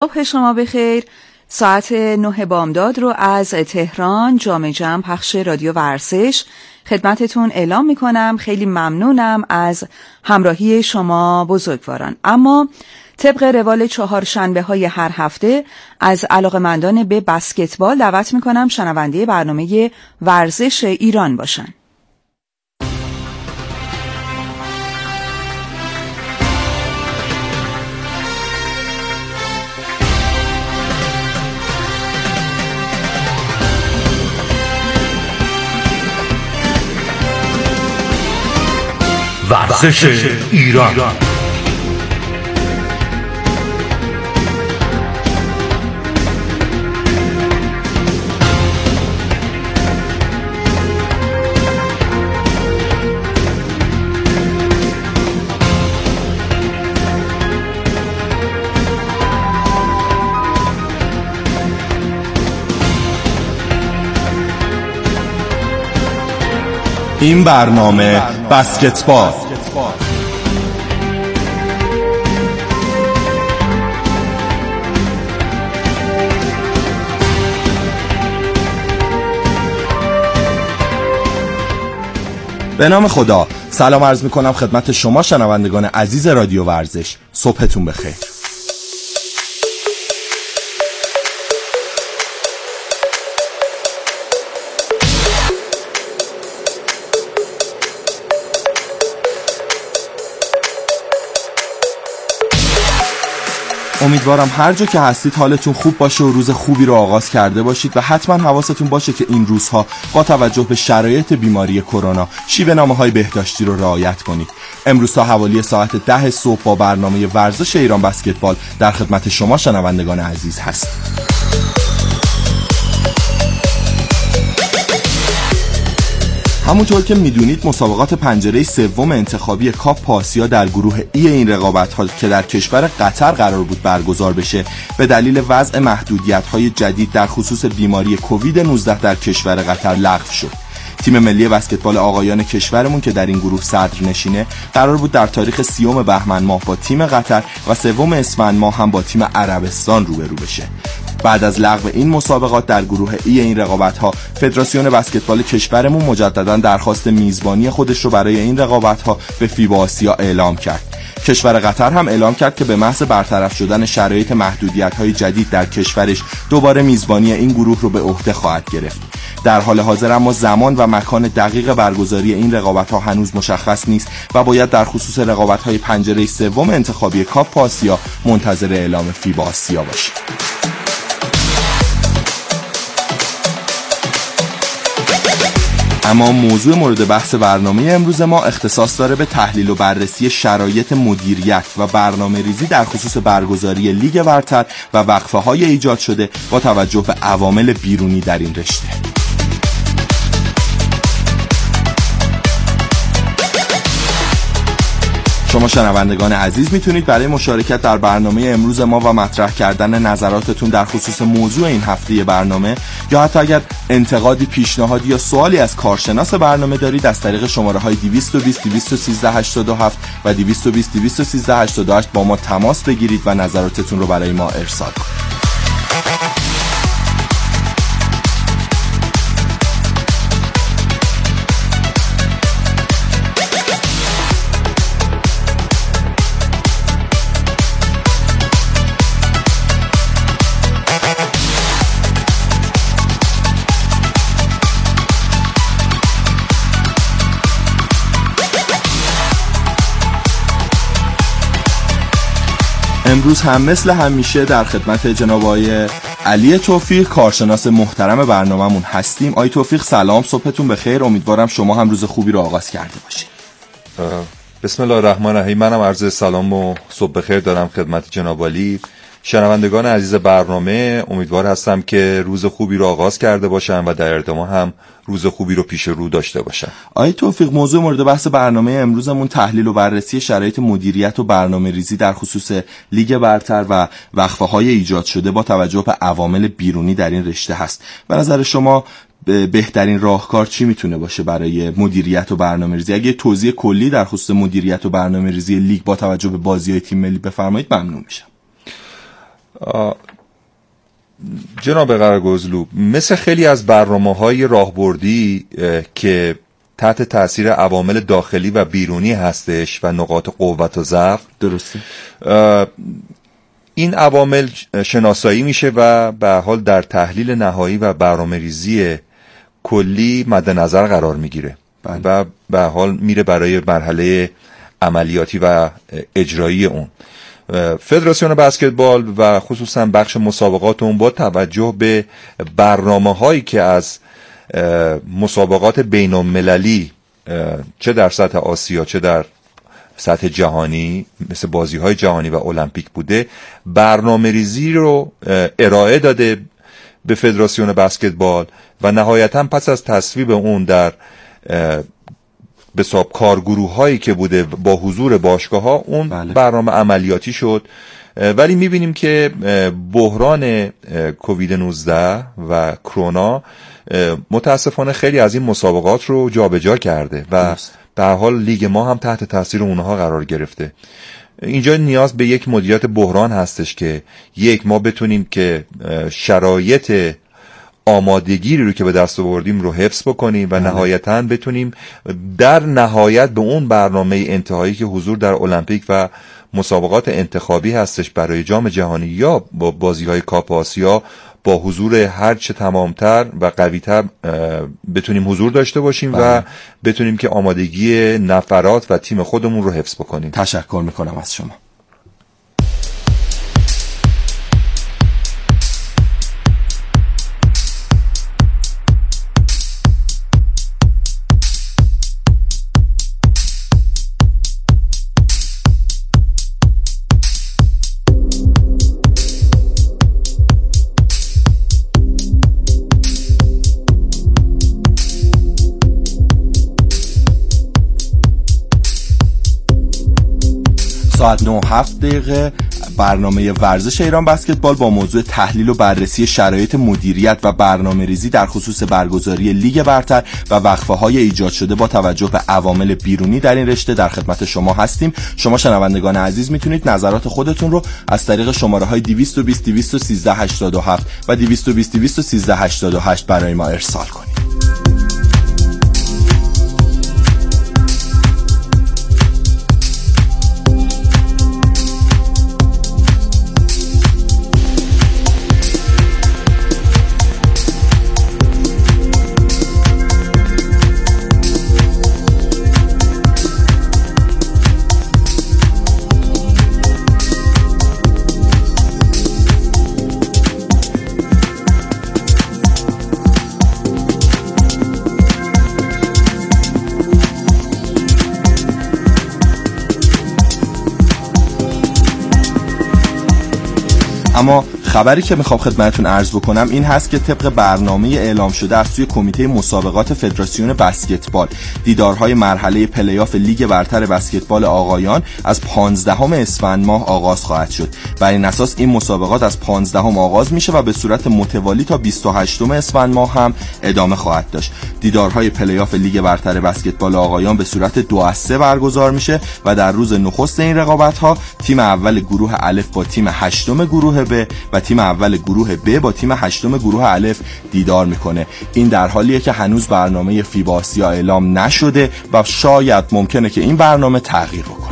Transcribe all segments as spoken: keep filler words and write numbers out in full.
صبح شما بخیر. ساعت نه بامداد رو از تهران جام جم پخش رادیو ورزش خدمتتون اعلام میکنم. خیلی ممنونم از همراهی شما بزرگواران. اما طبق روال چهارشنبه های هر هفته از علاقه‌مندان به بسکتبال دعوت میکنم شنونده برنامه ورزش ایران باشن. ورزش ایران. این برنامه بسکتبال. به نام خدا. سلام عرض می کنم خدمت شما شنوندگان عزیز رادیو ورزش. صبحتون بخیر. امیدوارم هر جا که هستید حالتون خوب باشه و روز خوبی رو آغاز کرده باشید و حتما حواستون باشه که این روزها با توجه به شرایط بیماری کرونا شیوه نامه‌های بهداشتی رو رعایت کنید. امروز تا حوالی ساعت ده صبح با برنامه ورزش ایران بسکتبال در خدمت شما شنوندگان عزیز هست. همونطور که میدونید مسابقات پنجره سوم انتخابی کاپ آسیا در گروه ای این رقابت‌ها که در کشور قطر قرار بود برگزار بشه به دلیل وضع محدودیت‌های جدید در خصوص بیماری کووید نوزده در کشور قطر لغو شد. تیم ملی بسکتبال آقایان کشورمون که در این گروه صدر نشینه قرار بود در تاریخ سیوم بهمن ماه با تیم قطر و سوم اسفند ماه هم با تیم عربستان روبرو بشه. بعد از لغو این مسابقات در گروه ای این رقابت‌ها فدراسیون بسکتبال کشورمون مجددا درخواست میزبانی خودش رو برای این رقابت‌ها به فیبا آسیا اعلام کرد. کشور قطر هم اعلام کرد که به محض برطرف شدن شرایط محدودیت‌های جدید در کشورش دوباره میزبانی این گروه رو به عهده خواهد گرفت. در حال حاضر اما زمان و مکان دقیق برگزاری این رقابت‌ها هنوز مشخص نیست و باید در خصوص رقابت‌های پنجره سوم انتخابی کاپ آسیا منتظر اعلام فیبا آسیا باشیم. اما موضوع مورد بحث برنامه امروز ما اختصاص داره به تحلیل و بررسی شرایط مدیریت و برنامه ریزی در خصوص برگزاری لیگ برتر و وقفه های ایجاد شده با توجه به عوامل بیرونی در این رشته. شما شنوندگان عزیز میتونید برای مشارکت در برنامه امروز ما و مطرح کردن نظراتتون در خصوص موضوع این هفته برنامه یا حتی اگر انتقادی، پیشنهادی یا سوالی از کارشناس برنامه دارید از طریق شماره های دویست و بیست دویست و سیزده هشتاد و هفت و دویست و بیست دویست و سیزده هشتاد و هشت با ما تماس بگیرید و نظراتتون رو برای ما ارسال کنید. امروز هم مثل همیشه در خدمت جناب آقای علی توفیق کارشناس محترم برنامه‌مون هستیم. آقای توفیق سلام، صبحتون بخیر. امیدوارم شما هم روز خوبی رو آغاز کرده باشید. بسم الله الرحمن الرحیم. منم عرض سلام و صبح بخیر دارم خدمت جناب علی. شنوندگان عزیز برنامه، امیدوار هستم که روز خوبی رو آغاز کرده باشن و در ادامه هم روز خوبی رو پیش رو داشته باشن. آقای توفیق، موضوع مورد بحث برنامه امروزمون تحلیل و بررسی شرایط مدیریت و برنامه ریزی در خصوص لیگ برتر و وقفه های ایجاد شده با توجه به عوامل بیرونی در این رشته هست. به نظر شما بهترین راهکار چی میتونه باشه برای مدیریت و برنامه‌ریزی؟ اگه توضیح کلی در خصوص مدیریت و برنامه‌ریزی لیگ با توجه به بازی‌های تیم ملی بفرمایید ممنون میشم. جناب قرگزلو، مثل خیلی از برنامه‌های راهبردی که تحت تاثیر عوامل داخلی و بیرونی هستش و نقاط قوت و ضعف، درسته، این عوامل شناسایی میشه و به حال در تحلیل نهایی و برنامه‌ریزی کلی مد نظر قرار میگیره و به حال میره برای مرحله عملیاتی و اجرایی اون. فدراسیون بسکتبال و خصوصا بخش مسابقات اون با توجه به برنامه هایی که از مسابقات بین المللی چه در سطح آسیا چه در سطح جهانی مثل بازی های جهانی و المپیک بوده، برنامه ریزی رو ارائه داده به فدراسیون بسکتبال و نهایتا پس از تصویب اون در به حساب کارگروه هایی که بوده با حضور باشگاه ها اون بله. برنامه عملیاتی شد. ولی میبینیم که بحران کووید نوزده و کرونا متاسفانه خیلی از این مسابقات رو جابجا کرده و به هر حال لیگ ما هم تحت تاثیر اونها قرار گرفته. اینجا نیاز به یک مدیریت بحران هستش که یک ما بتونیم که شرایط آمادگی رو که به دست آوردیم رو حفظ بکنیم و نهایتاً بتونیم در نهایت به اون برنامه انتهایی که حضور در المپیک و مسابقات انتخابی هستش برای جام جهانی یا با بازی‌های کاپ آسیا با حضور هرچه تمامتر و قوی‌تر بتونیم حضور داشته باشیم بله. و بتونیم که آمادگی نفرات و تیم خودمون رو حفظ بکنیم. تشکر میکنم از شما. ساعت نه و هفت دقیقه برنامه ورزش ایران بسکتبال با موضوع تحلیل و بررسی شرایط مدیریت و برنامه ریزی در خصوص برگزاری لیگ برتر و وقفه های ایجاد شده با توجه به عوامل بیرونی در این رشته در خدمت شما هستیم. شما شنوندگان عزیز میتونید نظرات خودتون رو از طریق شماره های دویست و بیست دویست و سیزده هشتاد و هفت و دویست و بیست دویست و سیزده هشتاد و هشت برای ما ارسال کنید. اما خبری که میخوام خدمتتون عرض بکنم این هست که طبق برنامه اعلام شده از سوی کمیته مسابقات فدراسیون بسکتبال دیدارهای مرحله پلی‌آف لیگ برتر بسکتبال آقایان از پانزدهم اسفند ماه آغاز خواهد شد. بر این اساس این مسابقات از پانزدهم آغاز میشه و به صورت متوالی تا بیست و هشتم اسفند ماه هم ادامه خواهد داشت. دیدارهای پلی‌آف لیگ برتر بسکتبال آقایان به صورت دو از سه برگزار میشه و در روز نخست این رقابت‌ها تیم اول گروه الف با تیم هشتم گروه ب و تیم اول گروه ب با تیم هشتم گروه الف دیدار میکنه. این در حالیه که هنوز برنامه فیبا آسیا اعلام نشده و شاید ممکنه که این برنامه تغییر بکنه.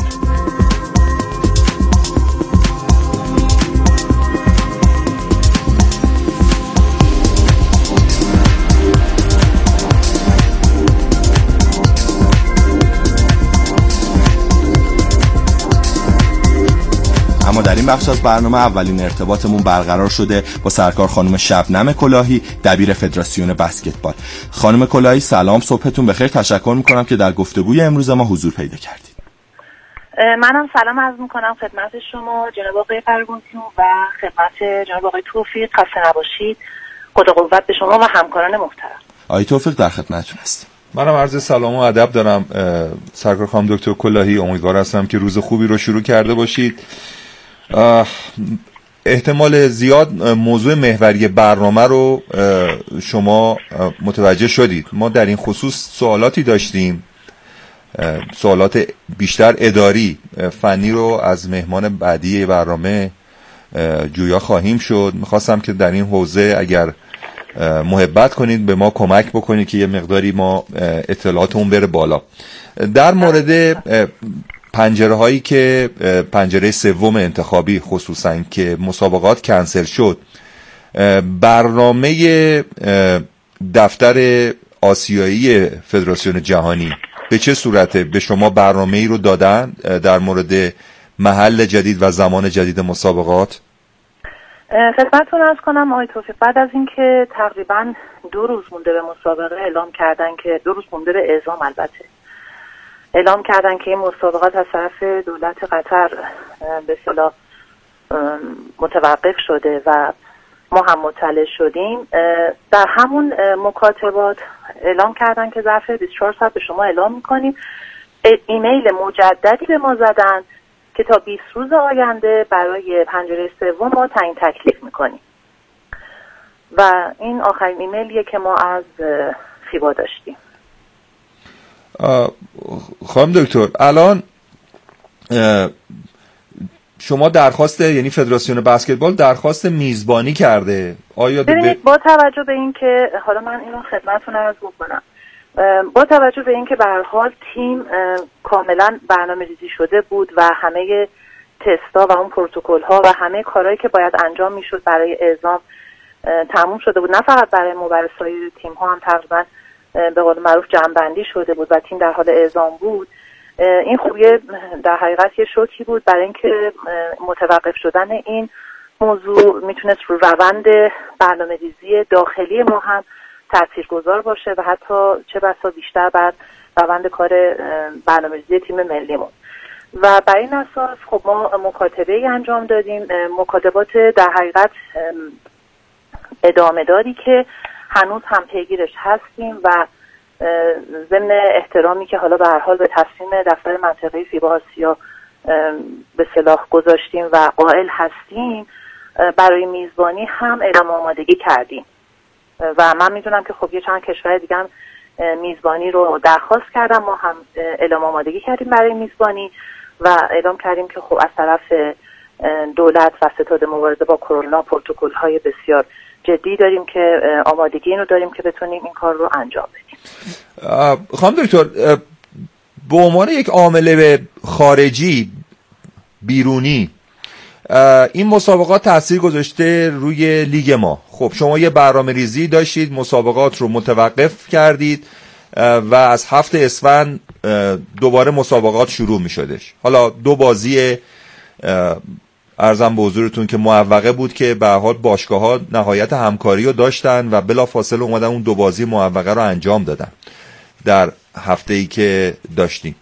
اما در این بخش از برنامه اولین ارتباطمون برقرار شده با سرکار خانم شبنم کلاهی، دبیر فدراسیون بسکتبال. خانم کلاهی سلام، صبحتون بخیر. تشکر میکنم که در گفتگوی امروز ما حضور پیدا کردید. منم سلام عرض میکنم خدمت شما جناب آقای فرگونسیون و خدمت جناب آقای توفیق. خسته نباشید. خدا قوت به شما و همکاران محترم. آقای توفیق در خدمتتون هستم. منم عرض سلام و ادب دارم سرکار خانم دکتر کلاهی. امیدوار هستم که روز خوبی رو شروع کرده باشید. احتمال زیاد موضوع محوری برنامه رو شما متوجه شدید. ما در این خصوص سوالاتی داشتیم، سوالات بیشتر اداری فنی رو از مهمان بعدی برنامه جویا خواهیم شد. میخواستم که در این حوزه اگر محبت کنید به ما کمک بکنید که یه مقداری ما اطلاعاتمون بره بالا. در مورد پنجره هایی که پنجره سوم انتخابی خصوصا که مسابقات کنسل شد، برنامه دفتر آسیایی فدراسیون جهانی به چه صورته؟ به شما برنامه ای رو دادن در مورد محل جدید و زمان جدید مسابقات؟ خدمتتون عرض کنم آقای توفیق، بعد از اینکه تقریبا دو روز مونده به مسابقه اعلام کردن که دو روز مونده به اعزام البته اعلام کردن که این مسابقات از طرف دولت قطر به اصطلاح متوقف شده و ما هم مطلع شدیم، در همون مکاتبات اعلام کردن که ظرف بیست و چهار ساعت به شما اعلام میکنیم. ایمیل مجددی به ما زدن که تا بیست روز آینده برای پنجره سوم ما تعیین تکلیف میکنیم و این آخرین ایمیلیه که ما از فیبا داشتیم. خانم دکتر، الان شما درخواست، یعنی فدراسیون بسکتبال درخواست میزبانی کرده، آیا ببینید با توجه به این که حالا من اینو خدمتتون عرض میکنم، با توجه به این که به هر حال تیم کاملا برنامه‌ریزی شده بود و همه تستا و اون پروتکل ها و همه کارهایی که باید انجام میشد برای اعزام تموم شده بود، نه فقط برای ما، برای سایر تیم ها هم تقریبا به قول معروف جمع‌بندی شده بود و تیم در حال اعزام بود. این خوبیه در حقیقت یه شوکی بود برای اینکه متوقف شدن این موضوع میتونست رو روند برنامه‌ریزی داخلی ما هم تاثیرگذار باشه و حتی چه بسا بیشتر بر روند کار برنامه‌ریزی تیم ملیمون. و بر این اساس خب ما مکاتبه‌ای انجام دادیم، مکاتبات در حقیقت ادامه داری که هنوز هم پیگیرش هستیم و ضمن احترامی که حالا به هر حال به تصمیم دفتر منطقه‌ای فیبا آسیا به صلاح گذاشتیم و قائل هستیم، برای میزبانی هم اعلام آمادگی کردیم و من میدونم که خب یه چند کشور دیگه هم میزبانی رو درخواست کردم، ما هم اعلام آمادگی کردیم برای میزبانی و اعلام کردیم که خب از طرف دولت و ستاد مبارزه با کرونا پروتکل‌های بسیار جدی داریم که آمادگی اینو داریم که بتونیم این کار رو انجام بدیم. خانم دکتر، به عنوان یک عامل خارجی بیرونی این مسابقات تاثیر گذاشته روی لیگ ما. خب شما یه برنامه ریزی داشتید، مسابقات رو متوقف کردید و از هفته اسفند دوباره مسابقات شروع می شدش. حالا دو بازی عرضم به حضورتون که موفقه بود که به هر حال باشگاه‌ها نهایت همکاری رو داشتن و بلافاصله اومدن اون دو بازی موفقه رو انجام دادن در هفته‌ای که داشتیم.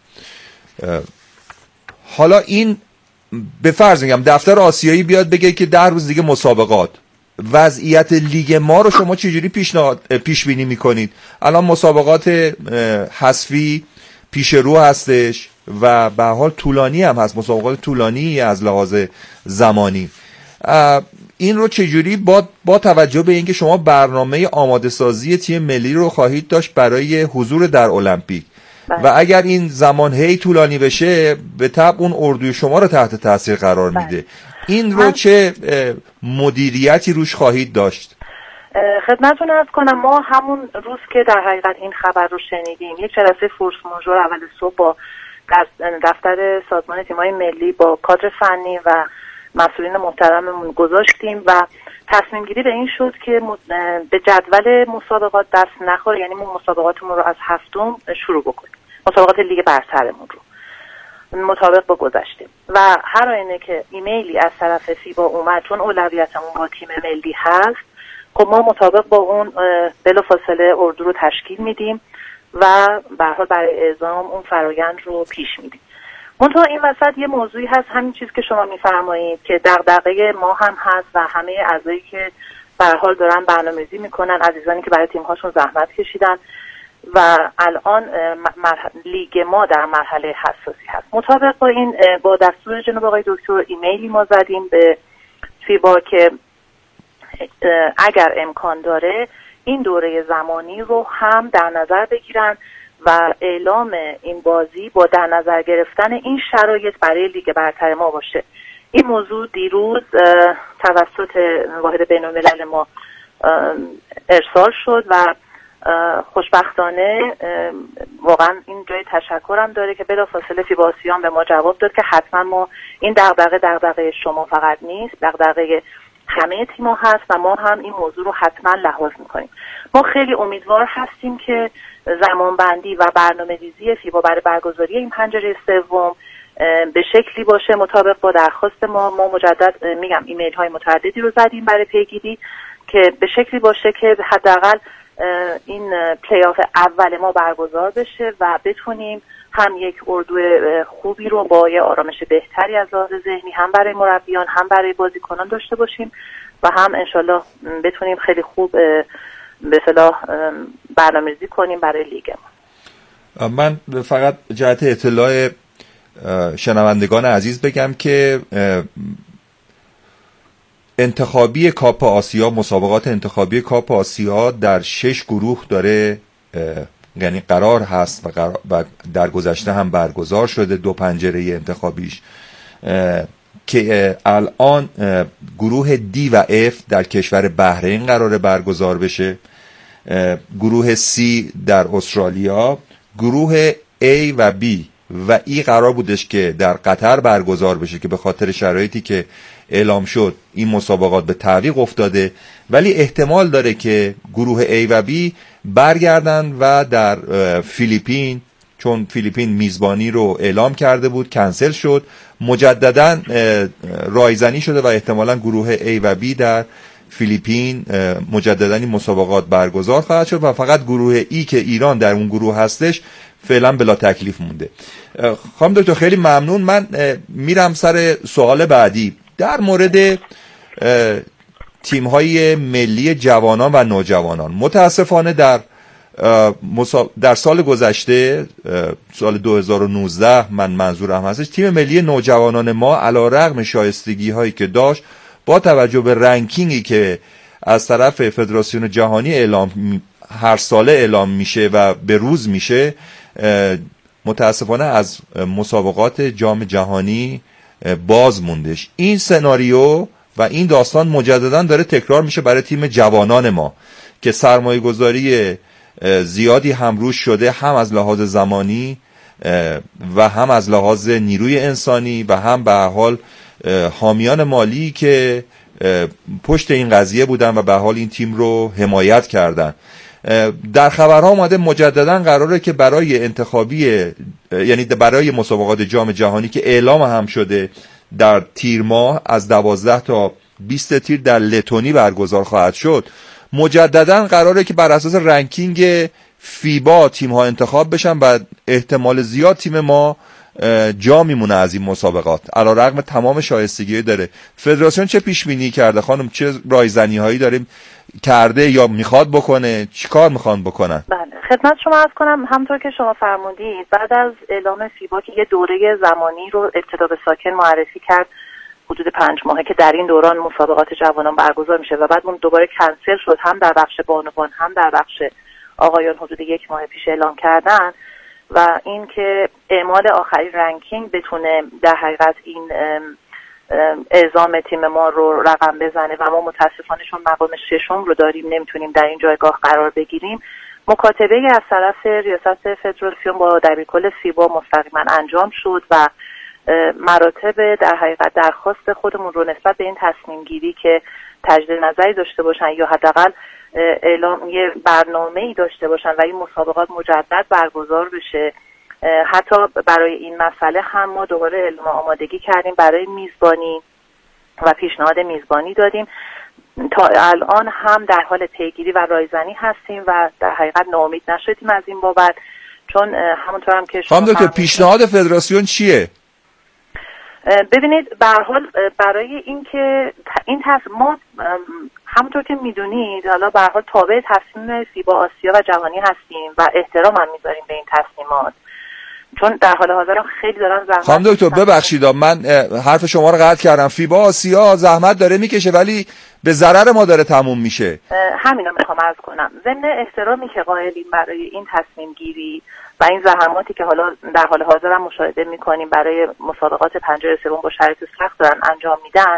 حالا این به فرض میگم دفتر آسیایی بیاد بگه که در روز دیگه مسابقات، وضعیت لیگ ما رو شما چجوری پیشنهاد پیش بینی میکنید؟ الان مسابقات حذفی پیش رو هستش و به حال طولانی هم هست، مسابقات طولانی از لحاظ زمانی. این رو چجوری با با توجه به اینکه شما برنامه آماده سازی تیم ملی رو خواهید داشت برای حضور در المپیک و اگر این زمان هی طولانی بشه به طبع اون اردوی شما رو تحت تاثیر قرار میده، این رو چه مدیریتی روش خواهید داشت؟ خدمتتون عرض کنم ما همون روز که در حقیقت این خبر رو شنیدیم یک جلسه فورس ماژور اول صبح با دفتر سازمان تیم‌های ملی با کادر فنی و مسئولین محترممون گذاشتیم و تصمیم گیری به این شد که به جدول مسابقات دست نخوره، یعنی ما مسابقاتمون رو از هفتم شروع بکنیم، مسابقات لیگ برترمون رو مطابق با گذشته. و هر آینه که ایمیلی از طرف فیبا اومد چون اولویتمون با تیم ملی هست، خب ما مطابق با اون بلافاصله اردو رو تشکیل میدیم و به هر حال برای اعزام اون فرایند رو پیش میدیم. منتها این وسط یه موضوعی هست، همین چیز که شما میفرمایید که دغدغه ما هم هست و همه اعضایی که به هر حال دارن برنامه‌ریزی میکنن، عزیزانی که برای تیم‌هاشون زحمت کشیدن و الان لیگ ما در مرحله حساسی هست. مطابق با این با دستور جناب آقای دکتر ایمیلی ما زدیم به فیبا که اگر امکان داره این دوره زمانی رو هم در نظر بگیرن و اعلام این بازی با در نظر گرفتن این شرایط برای لیگ برتر ما باشه این موضوع دیروز توسط واحد بین‌الملل ما ارسال شد و خوشبختانه واقعا این جای تشکرم داره که بلافاصله فیبا آسیا به ما جواب داد که حتما ما این دغدغه دغدغه شما فقط نیست، دغدغه همه تیم‌ها هست و ما هم این موضوع رو حتما لحاظ می‌کنیم. ما خیلی امیدوار هستیم که زمانبندی و برنامه‌ریزی فیبا برای برگزاری این پنجره سوم به شکلی باشه مطابق با درخواست ما. ما مجدد میگم ایمیل های متعددی رو زدیم برای پیگیری که به شکلی باشه که حداقل این پلی آف اول ما برگزار بشه و بتونیم هم یک اردو خوبی رو با یه آرامش بهتری از لحاظ ذهنی هم برای مربیان هم برای بازیکنان داشته باشیم و هم انشالله بتونیم خیلی خوب به اصطلاح برنامه‌ریزی کنیم برای لیگ ما. من فقط جهت اطلاع شنوندگان عزیز بگم که انتخابی کاپ آسیا، مسابقات انتخابی کاپ آسیا در شش گروه داره، یعنی قرار هست و, قرار و در گذشته هم برگزار شده دو پنجره انتخابیش که الان گروه دی و اف در کشور بحرین قراره برگزار بشه، گروه سی در استرالیا، گروه A و B و ای قرار بودش که در قطر برگزار بشه که به خاطر شرایطی که اعلام شد این مسابقات به تعویق افتاده، ولی احتمال داره که گروه A و B برگردن و در فیلیپین، چون فیلیپین میزبانی رو اعلام کرده بود کنسل شد، مجددا رایزنی شده و احتمالا گروه A و B در فیلیپین مجددا این مسابقات برگزار خواهد شد و فقط گروه ای که ایران در اون گروه هستش فعلا بلا تکلیف مونده. خانم دکتر خیلی ممنون. من میرم سر سوال بعدی در مورد تیم‌های ملی جوانان و نوجوانان. متاسفانه در در سال گذشته، سال دو هزار و نوزده من منظورم هستش، تیم ملی نوجوانان ما علیرغم شایستگی هایی که داشت با توجه به رنکینگی که از طرف فدراسیون جهانی اعلام هر ساله اعلام میشه و به روز میشه، متاسفانه از مسابقات جام جهانی باز موندش. این سناریو و این داستان مجددا داره تکرار میشه برای تیم جوانان ما که سرمایه گذاری زیادی هم روش شده، هم از لحاظ زمانی و هم از لحاظ نیروی انسانی و هم به هر حال حامیان مالی که پشت این قضیه بودن و به حال این تیم رو حمایت کردن. در خبرها اومده مجددا قراره که برای انتخابی، یعنی برای مسابقات جام جهانی که اعلام هم شده در تیر ماه از دوازده تا بیست تیر در لتونی برگزار خواهد شد، مجددا قراره که بر اساس رنکینگ فیبا تیم ها انتخاب بشن و احتمال زیاد تیم ما جا میمونه از این مسابقات علیرغم تمام شایستگی داره. فدراسیون چه پیش بینی کرده خانم؟ چه رایزنی هایی داریم کرده یا میخواد بکنه؟ چیکار میخوان بکنن؟ بله خدمت شما عرض کنم همونطور که شما فرمودید بعد از اعلام فیبا که یه دوره زمانی رو ابتدا به ساکن معرفی کرد حدود پنج ماهه که در این دوران مسابقات جوانان برگزار میشه و بعد اون دوباره کنسل شد، هم در بخش بانوان هم در بخش آقایان حدود یک ماه پیش اعلام کردن و این که اعمال آخرین رنکینگ بتونه در حقیقت این اعزام تیم ما رو رقم بزنه و ما متاسفانه چون مقام ششم رو داریم نمیتونیم در این جایگاه قرار بگیریم. مکاتبه از طرف ریاست فدراسیون با دبیرکل فیبا مستقیما انجام شد و مراتب در حقیقت درخواست خودمون رو نسبت به این تصمیم گیری که تجدید نظری داشته باشن یا حداقل اعلام یه برنامه‌ای داشته باشن و این مسابقات مجدد برگزار بشه. حتی برای این مسئله هم ما دوباره اعلام آمادگی کردیم برای میزبانی و پیشنهاد میزبانی دادیم. تا الان هم در حال پیگیری و رایزنی هستیم و در حقیقت ناامید نشدیم از این بابت، چون همونطور هم که شما خانم پیشنهاد فدراسیون چیه؟ ببینید به هر حال برای اینکه این تصمیم ما همونطور که میدونید حالا به هر حال تابع تصمیم فیبا آسیا و جهانی هستیم و احترام هم میذاریم به این تصمیمات. چون در حال حاضر خیلی دارن زحمت. خانم دکتر ببخشید من حرف شما رو قطع کردم. فیبا آسیا زحمت داره میکشه ولی به ضرر ما داره تموم میشه. همینو میخوام عرض کنم. ضمن احترامی که قائلیم برای این تصمیم گیری و این زحماتی که حالا در حال حاضر هم مشاهده میکنیم برای مسابقات پنجره سوم با شرایط سخت دارن انجام میدن،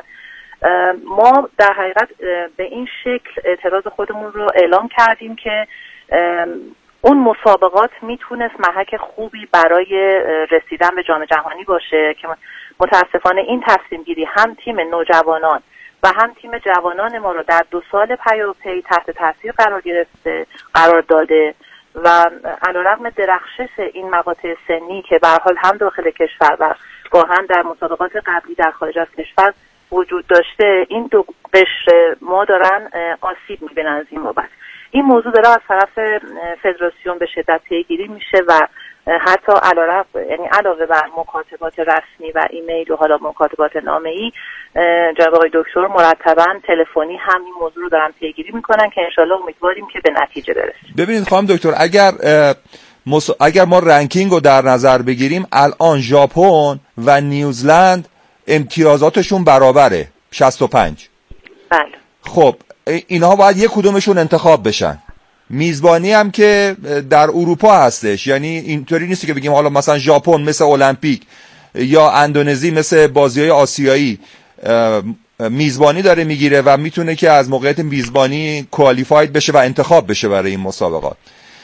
ما در حقیقت به این شکل اعتراض خودمون رو اعلام کردیم که اون مسابقات میتونست محک خوبی برای رسیدن به جام جهانی باشه که متاسفانه این تصمیم گیری هم تیم نوجوانان و هم تیم جوانان ما رو در دو سال پیاپی تحت تاثیر قرار گرفته قرار داده و علیرغم درخشش این مقاطع سنی که به هر حال هم داخل کشور و گاهن در مسابقات قبلی در خارج از کشور وجود داشته، این دو قشر ما دارن آسیب میبینن از این بابت. این موضوع داره از طرف فدراسیون به شدت پیگیری میشه و حتی علاوه یعنی علاوه بر مکاتبات رسمی و ایمیل و حالا مکاتبات نامه‌ای، جناب آقای دکتر مرتباً تلفنی هم این موضوع رو دارن پیگیری میکنن که انشالله امیدواریم که به نتیجه برسیم. ببینید خانم دکتر، اگر مص... اگر ما رنکینگ رو در نظر بگیریم، الان ژاپن و نیوزلند امتیازاتشون برابره شصت و پنج. بله. خب اینها باید یک کدومشون انتخاب بشن. میزبانی هم که در اروپا هستش، یعنی اینطوری نیست که بگیم حالا مثلا ژاپن مثل المپیک یا اندونزی مثل بازی‌های آسیایی میزبانی داره میگیره و میتونه که از موقعیت میزبانی کوالیفاید بشه و انتخاب بشه برای این مسابقات.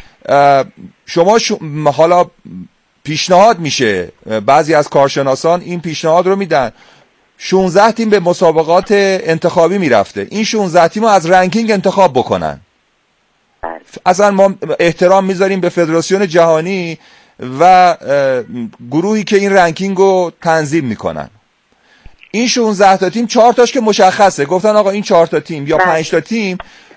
شما حالا پیشنهاد میشه، بعضی از کارشناسان این پیشنهاد رو میدن، شانزده تیم به مسابقات انتخابی میرفته، این شانزده تیم رو از رنکینگ انتخاب بکنن. اصلا ما احترام میذاریم به فدراسیون جهانی و گروهی که این رنکینگ رو تنظیم میکنن. این شانزده تا تیم چهار تاش که مشخصه، گفتن آقا این چهار تا تیم یا پنج تا تیم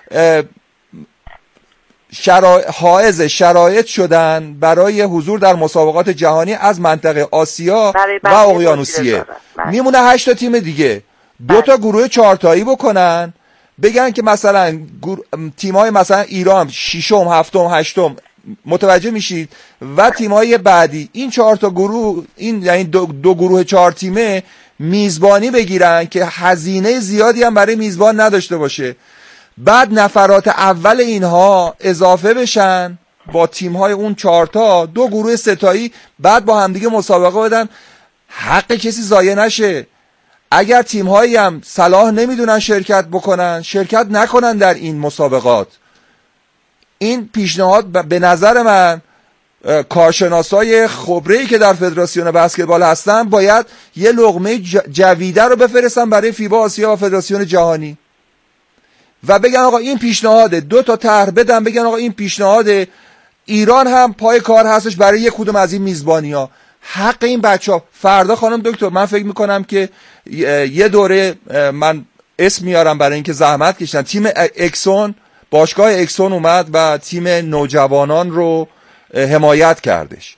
شرا... حائز شرایط شدن برای حضور در مسابقات جهانی از منطقه آسیا و اقیانوسیه. میمونه هشت تا تیم دیگه، دو تا گروه چهار تایی بکنن، بگن که مثلا گرو... تیم‌های مثلا ایران ششم، هفتم، هشتم، متوجه میشید، و تیم‌های بعدی این چهار تا گروه، این یعنی دو, دو گروه چهار تیمه میزبانی بگیرن که هزینه زیادی هم برای میزبان نداشته باشه. بعد نفرات اول اینها اضافه بشن با تیم‌های اون چهار تا، دو گروه ستایی، بعد با همدیگه مسابقه بدن، حق کسی ضایع نشه. اگر تیم‌هایی هم صلاح نمیدونن شرکت بکنن، شرکت نکنن در این مسابقات. این پیشنهاد به نظر من کارشناسای خبره‌ای که در فدراسیون بسکتبال هستن باید یه لقمه جویده رو بفرستن برای فیبا آسیا و فدراسیون جهانی و بگن آقا این پیشنهاده، دو تا طرح بدن، بگن آقا این پیشنهاده، ایران هم پای کار هستش برای یک کدوم از این میزبانی‌ها. حق این بچه‌ها. فردا خانم دکتر من فکر میکنم که یه دوره من اسم میارم برای اینکه زحمت کشیدن، تیم اکسون، باشگاه اکسون اومد و تیم نوجوانان رو حمایت کردش.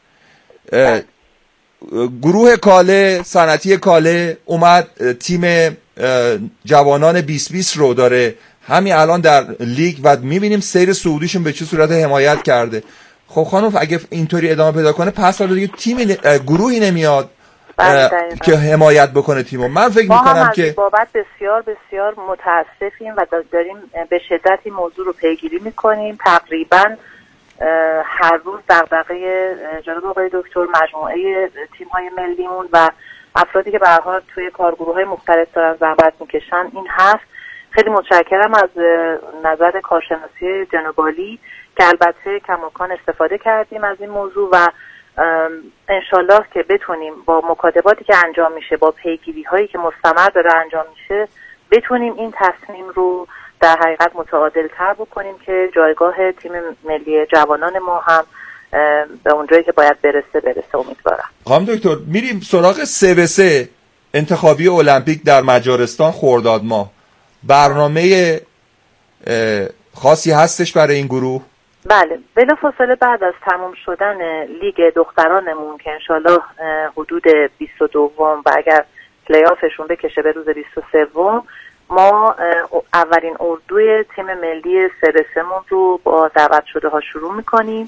گروه کاله، صنعتی کاله اومد تیم جوانان بیست بیست رو داره همین الان در لیگ و میبینیم سیر صعودیشون به چه صورت حمایت کرده. خب خانم اگه اینطوری ادامه پیدا کنه پس حالا دیگه تیم گروهی نمیاد که حمایت بکنه تیمو. من فکر میکنم که ما بابت بسیار بسیار متاسفیم و داریم به شدت این موضوع رو پیگیری میکنیم. تقریبا هر روز دغدغه جناب آقای دکتر، مجموعه تیم‌های ملیمون و افرادی که به هر حال توی کارگروه‌های مختلف دارن زحمت میکشن این هست. خیلی متشکرم از نظر کارشناسی جناب عالی که البته کماکان استفاده کردیم از این موضوع و انشالله که بتونیم با مکاتباتی که انجام میشه، با پیگیری هایی که مستمر داره انجام میشه، بتونیم این تصمیم رو در حقیقت متعادل تر بکنیم که جایگاه تیم ملی جوانان ما هم به اونجایی که باید برسه برسه. امیدوارم. خانم دکتر میریم سراغ سه به سه انتخابی المپیک در مجارستان خرداد ماه. برنامه خاصی هستش برای این گروه؟ بله، بلافاصله بعد از تمام شدن لیگ دخترانمون که انشالله حدود بیست و دو و اگر پلی آفشون بکشه به روز بیست و سه ما اولین اردوی تیم ملی سه به سه مون رو با دعوت شده ها شروع میکنیم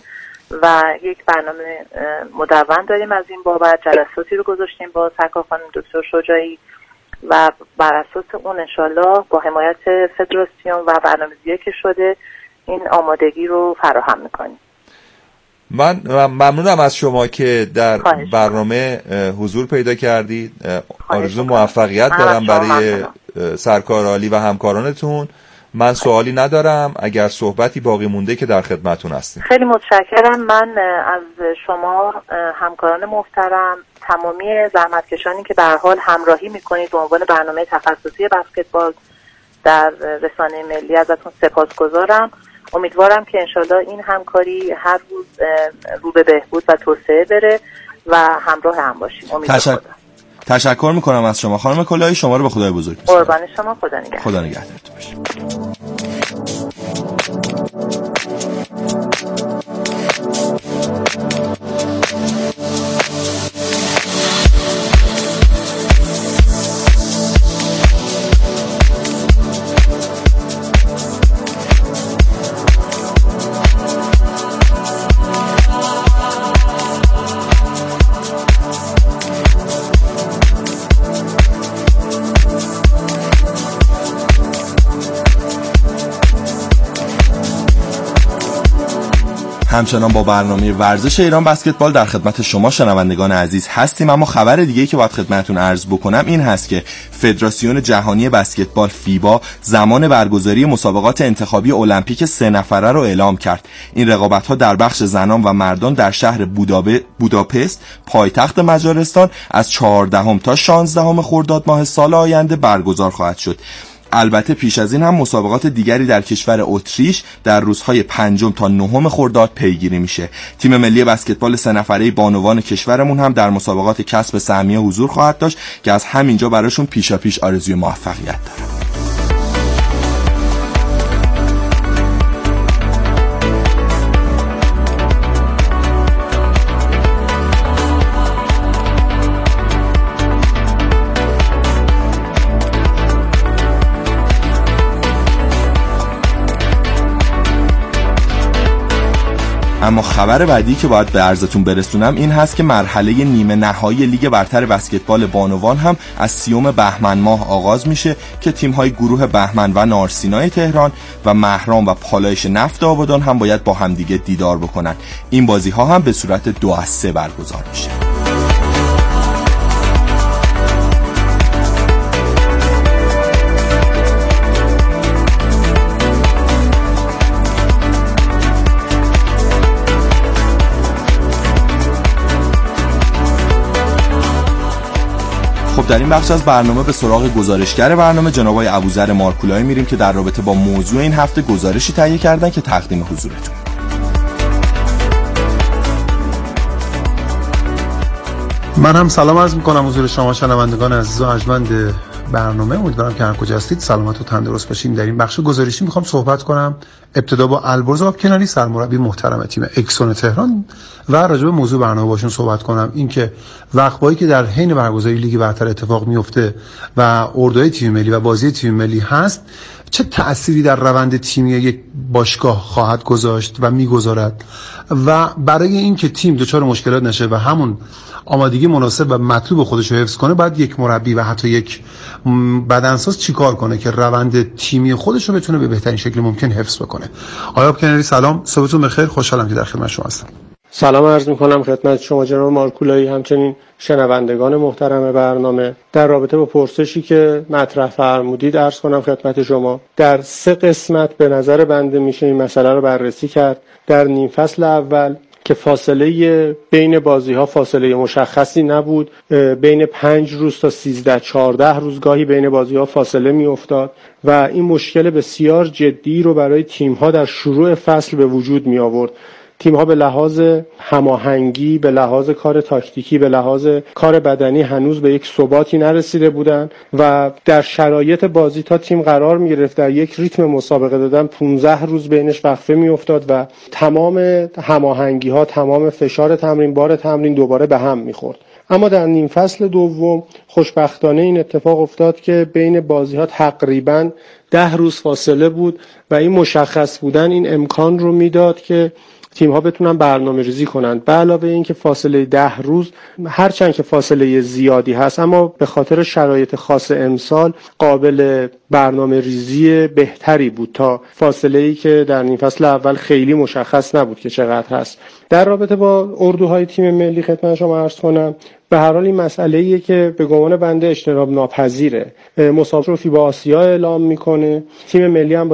و یک برنامه مدون داریم از این بابت. جلساتی رو گذاشتیم با سرکار خانم دکتر شجاعی و بر اساس اون انشالله با حمایت فدراسیون و برنامه‌ریزی که شده این آمادگی رو فراهم میکنیم. من ممنونم از شما که در برنامه حضور پیدا کردید. آرزو موفقیت دارم برای سرکار عالی و همکارانتون. من سوالی ندارم، اگر صحبتی باقی مونده که در خدمتون هستیم. خیلی متشکرم. من از شما همکاران محترم، تمامی زحمتکشانی که به هر حال همراهی میکنید به عنوان برنامه تخصصی بسکتبال در رسانه ملی ازتون سپاسگزارم. امیدوارم که انشالله این همکاری هر روز رو به بهبود و توسعه بره و همراه هم باشیم. تشکر تشکر میکنم از شما خانم کلاهی. شما رو به خدای بزرگ میسپارم. قربان شما. خدا نگهدار. خدا نگهدارتون باشه. همچنان با برنامه ورزش ایران بسکتبال در خدمت شما شنوندگان عزیز هستیم. اما خبر دیگه‌ای که باید خدمتتون عرض بکنم این هست که فدراسیون جهانی بسکتبال فیبا زمان برگزاری مسابقات انتخابی المپیک سه نفره رو اعلام کرد. این رقابت‌ها در بخش زنان و مردان در شهر بودابه بوداپست پایتخت مجارستان از چهاردهم تا شانزدهم خرداد ماه سال آینده برگزار خواهد شد. البته پیش از این هم مسابقات دیگری در کشور اتریش در روزهای پنجم تا نهم خرداد پیگیری میشه. تیم ملی بسکتبال سه نفره بانوان کشورمون هم در مسابقات کسب سهمیه حضور خواهد داشت که از همینجا براشون پیشا پیش آرزوی موفقیت دارم. اما خبر بعدی که باید به عرضتون برسونم این هست که مرحله نیمه نهایی لیگ برتر بسکتبال بانوان هم از سیوم بهمن ماه آغاز میشه که تیم‌های گروه بهمن و نارسینای تهران و مهران و پالایش نفت آبادان هم باید با همدیگه دیدار بکنن. این بازی‌ها هم به صورت دو از سه برگزار میشه. خب در این بخش از برنامه به سراغ گزارشگر برنامه جناب آقای ابوذر مارکولایی میریم که در رابطه با موضوع این هفته گزارشی تهیه کردن که تقدیم حضورتون. من هم سلام عرض میکنم حضور شما شنوندگان عزیز و ارجمند برنامه. امیدوارم که هر کجا هستید سلامت و تندرست باشید. در این بخش گزارشی میخوام صحبت کنم ابتدا با البرز آبکناری سرمربی محترم تیم اکسون تهران و راجع به موضوع برنامه باشون صحبت کنم. اینکه وقفه‌ای که در حین برگزاری لیگ برتر اتفاق میفته و اردوی تیم ملی و بازی تیم ملی هست چه تأثیری در روند تیمی یک باشگاه خواهد گذاشت و میگذارد و برای اینکه تیم دچار مشکلات نشه و همون آمادگی مناسب و مطلوب خودش رو حفظ کنه باید یک مربی و حتی یک بدنساز چیکار کنه که روند تیمی خودش رو بتونه به بهترین شکل ممکن حفظ بکنه. آقای آبکناری سلام، صبحتون بخیر، خوشحالم که در خدمت شما هستم. سلام عرض میکنم خدمت شما جناب مارکولایی، همچنین شنوندگان محترم برنامه. در رابطه با پرسشی که مطرح فرمودید عرض کنم خدمت شما در سه قسمت به نظر بنده میشه این مسئله رو بررسی کرد. در نیم فصل اول که فاصله بین بازی ها فاصله مشخصی نبود، بین پنج روز تا سیزده چهارده روز گاهی بین بازی ها فاصله می افتاد و این مشکل بسیار جدی رو برای تیم ها در شروع فصل به وجود می آورد. تیم ها به لحاظ هماهنگی، به لحاظ کار تاکتیکی، به لحاظ کار بدنی هنوز به یک ثباتی نرسیده بودند و در شرایط بازی تا تیم قرار می گرفت در یک ریتم مسابقه دادن پانزده روز بینش وقفه می افتاد و تمام هماهنگی ها، تمام فشار تمرین، بار تمرین دوباره به هم می خورد. اما در نیم فصل دوم خوشبختانه این اتفاق افتاد که بین بازی ها تقریباً ده روز فاصله بود و این مشخص بودن این امکان رو میداد که تیم‌ها بتونن برنامه ریزی کنند. به علاوه این که فاصله ده روز هرچند که فاصله زیادی هست اما به خاطر شرایط خاص امسال قابل برنامه ریزی بهتری بود تا فاصله‌ای که در نیم فصل اول خیلی مشخص نبود که چقدر هست. در رابطه با اردوهای تیم ملی خدمت شما عرض کنم به هر حال این مسئله‌ایه که به گمان بنده اجتناب ناپذیره. مسابقه رو فیبا آسیا اعلام میکنه، تیم ملی هم با